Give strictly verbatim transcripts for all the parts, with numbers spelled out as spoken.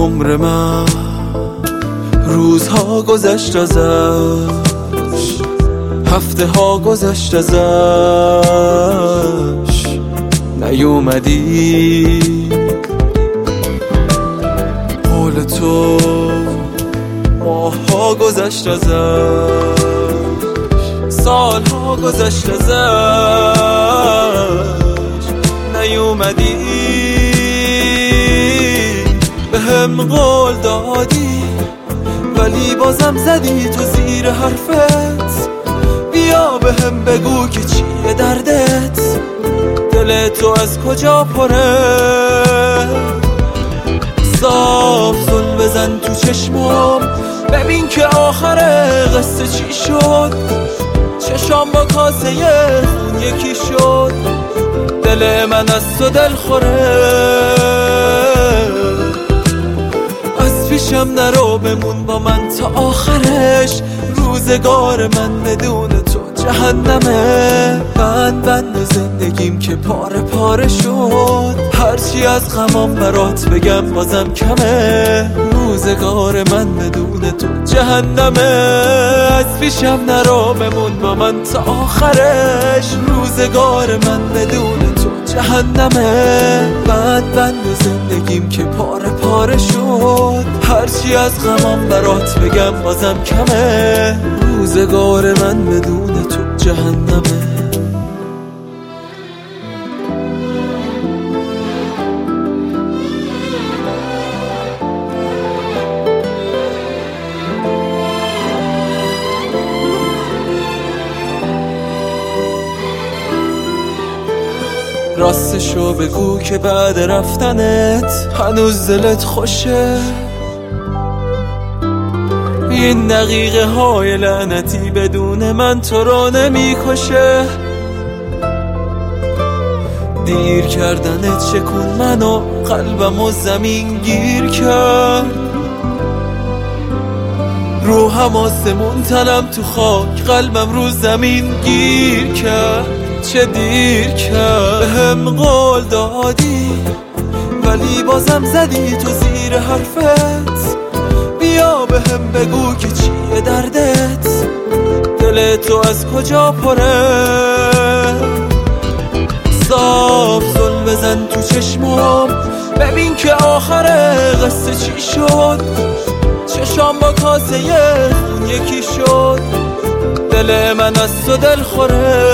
عمر من روزها گذشت ازش، هفته ها گذشت ازش، نیومدی حول تو ماه ها گذشت ازش، سال ها گذشت ازش، نیومدی به هم قول دادی ولی بازم زدی تو زیر حرفت. بیا به هم بگو که چیه دردت، دل تو از کجا پره. صاف زل بزن تو چشمام ببین که آخر قصه چی شد. چشام با کاسه خون یکی شد، دل من از تو دل خوره. از پیشم نرو بمون با من تا آخرش، روزگار من بدون تو جهنمه. بند بند زندگیم که پاره پاره شد، هرچی از غمام برات بگم بازم کمه. روزگار من بدون تو جهنمه. از پیشم نرو بمون با من تا آخرش، روزگار من بدون تو جهنمه. بند بند زندگیم که پاره پاره شد، هرچی از غمام برات بگم بازم کمه. روزگار من بدون تو جهنمه. راستشو بگو که بعد رفتنت هنوز دلت خوشه. این دقیقه های لعنتی بدون من تو رو نمی کشه. دیر کردنت شکون منو، قلبم و زمین گیر کرد. روحم آسمون تنم تو خاک، قلبم رو زمین گیر کرد. چه دیر کرد به هم قول دادی ولی بازم زدی تو زیر حرفت. بیا به هم بگو که چیه دردت، دل تو از کجا پره. صاف زل بزن تو چشمام ببین که آخر قصه چی شد. چشام با کاسه خون یکی شد، دل من از تو دل خوره.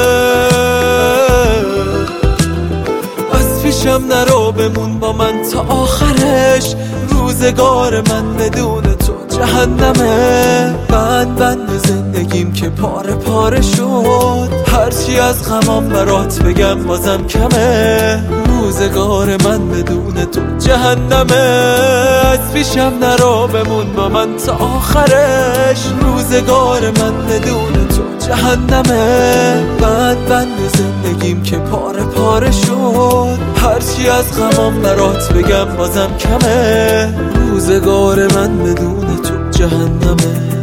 از پیشم نرو بمون با من تا آخرش، روزگار من بدون تو جهنمه. بند بند زندگیم که پاره پاره شد، هرچی از غمام برات بگم بازم کمه. روزگار من بدون تو جهنمه. از پیشم نرو بمون با من تا آخرش، روزگار من بدون تو جهنمه. بند بند زندگیم که پاره پاره شد، هرچی از غمام برات بگم بازم کمه. روزگار من بدون تو جهنمه.